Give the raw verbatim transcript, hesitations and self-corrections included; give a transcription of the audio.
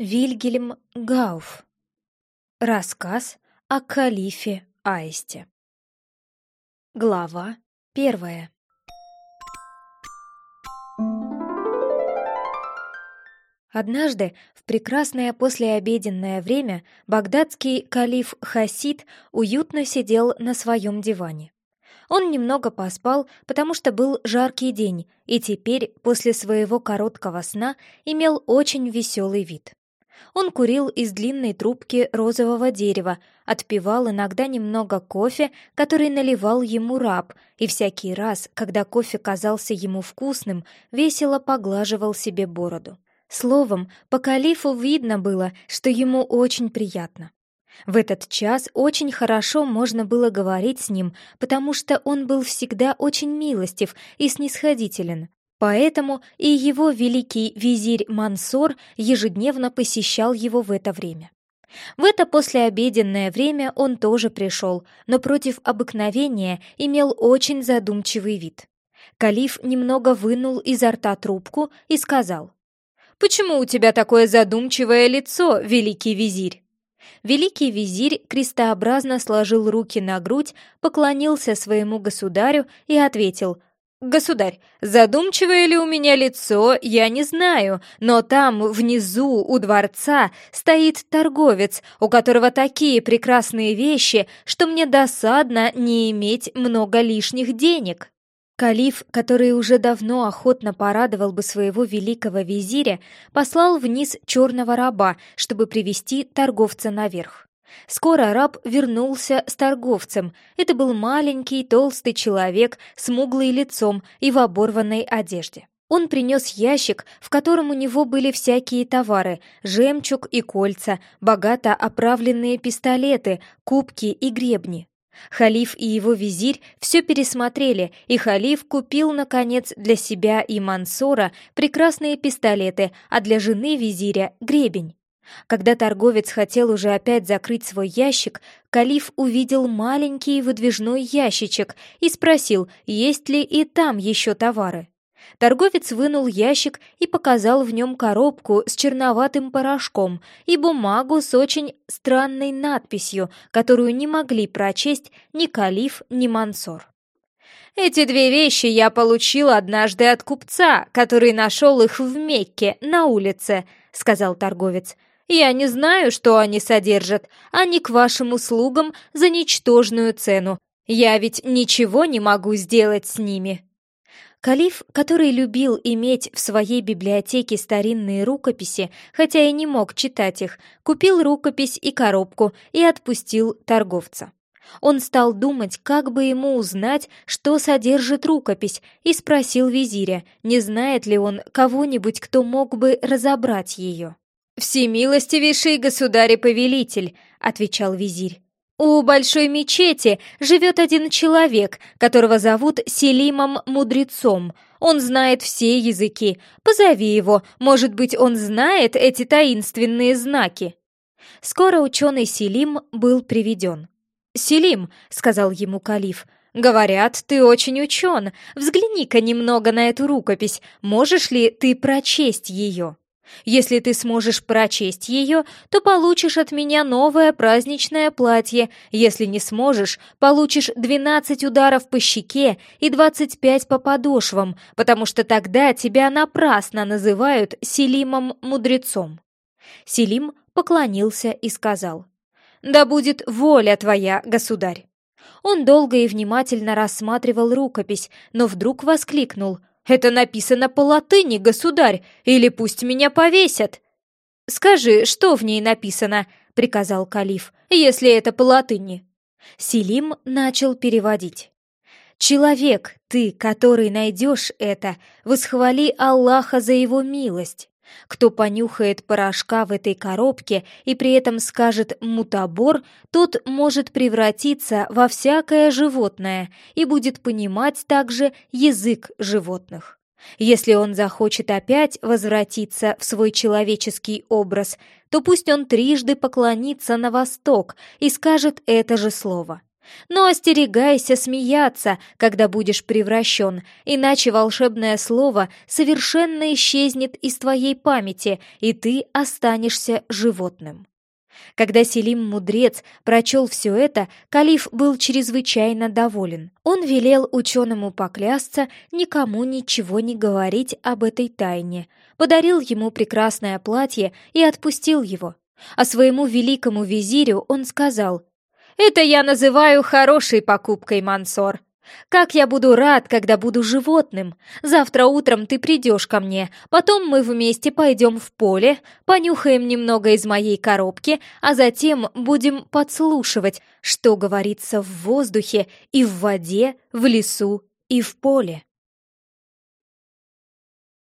Вильгельм Гауф. Рассказ о калифе Аисте. Глава первая. Однажды, в прекрасное послеобеденное время, багдадский калиф Хасид уютно сидел на своем диване. Он немного поспал, потому что был жаркий день, и теперь, после своего короткого сна, имел очень веселый вид. Он курил из длинной трубки розового дерева, отпивал иногда немного кофе, который наливал ему раб, и всякий раз, когда кофе казался ему вкусным, весело поглаживал себе бороду. Словом, по калифу видно было, что ему очень приятно. В этот час очень хорошо можно было говорить с ним, потому что он был всегда очень милостив и снисходителен. Поэтому и его великий визирь Мансор ежедневно посещал его в это время. В это послеобеденное время он тоже пришел, но против обыкновения имел очень задумчивый вид. Калиф немного вынул изо рта трубку и сказал: «Почему у тебя такое задумчивое лицо, великий визирь?» Великий визирь крестообразно сложил руки на грудь, поклонился своему государю и ответил: «Государь, задумчивое ли у меня лицо, я не знаю, но там, внизу, у дворца, стоит торговец, у которого такие прекрасные вещи, что мне досадно не иметь много лишних денег». Калиф, который уже давно охотно порадовал бы своего великого визиря, послал вниз черного раба, чтобы привести торговца наверх. Скоро раб вернулся с торговцем. Это был маленький толстый человек, смуглый лицом и в оборванной одежде. Он принес ящик, в котором у него были всякие товары: жемчуг и кольца, богато оправленные пистолеты, кубки и гребни. Халиф и его визирь все пересмотрели, и халиф купил, наконец, для себя и Мансора прекрасные пистолеты, а для жены визиря — гребень. Когда торговец хотел уже опять закрыть свой ящик, калиф увидел маленький выдвижной ящичек и спросил, есть ли и там еще товары. Торговец вынул ящик и показал в нем коробку с черноватым порошком и бумагу с очень странной надписью, которую не могли прочесть ни калиф, ни Мансор. «Эти две вещи я получил однажды от купца, который нашел их в Мекке, на улице», — сказал торговец. «Я не знаю, что они содержат. Они к вашим услугам за ничтожную цену. Я ведь ничего не могу сделать с ними». Калиф, который любил иметь в своей библиотеке старинные рукописи, хотя и не мог читать их, купил рукопись и коробку и отпустил торговца. Он стал думать, как бы ему узнать, что содержит рукопись, и спросил визиря, не знает ли он кого-нибудь, кто мог бы разобрать ее. «Всемилостивейший государь и повелитель», — отвечал визирь. «У большой мечети живет один человек, которого зовут Селимом Мудрецом. Он знает все языки. Позови его, может быть, он знает эти таинственные знаки». Скоро ученый Селим был приведен. «Селим», — сказал ему калиф, — «говорят, ты очень учен. Взгляни-ка немного на эту рукопись. Можешь ли ты прочесть ее? Если ты сможешь прочесть ее, то получишь от меня новое праздничное платье. Если не сможешь, получишь двенадцать ударов по щеке и двадцать пять по подошвам, потому что тогда тебя напрасно называют Селимом Мудрецом». Селим поклонился и сказал: «Да будет воля твоя, государь». Он долго и внимательно рассматривал рукопись, но вдруг воскликнул: «Это написано по латыни, государь, или пусть меня повесят». «Скажи, что в ней написано?» — приказал калиф, «если это по латыни». Селим начал переводить. «Человек, ты, который найдешь это, восхвали Аллаха за его милость. Кто понюхает порошка в этой коробке и при этом скажет «мутабор», тот может превратиться во всякое животное и будет понимать также язык животных. Если он захочет опять возвратиться в свой человеческий образ, то пусть он трижды поклонится на восток и скажет это же слово. Но остерегайся смеяться, когда будешь превращен, иначе волшебное слово совершенно исчезнет из твоей памяти, и ты останешься животным». Когда Селим-мудрец прочел все это, калиф был чрезвычайно доволен. Он велел ученому поклясться никому ничего не говорить об этой тайне, подарил ему прекрасное платье и отпустил его. А своему великому визирю он сказал: «Это я называю хорошей покупкой, Мансор. Как я буду рад, когда буду животным! Завтра утром ты придешь ко мне, потом мы вместе пойдем в поле, понюхаем немного из моей коробки, а затем будем подслушивать, что говорится в воздухе и в воде, в лесу и в поле».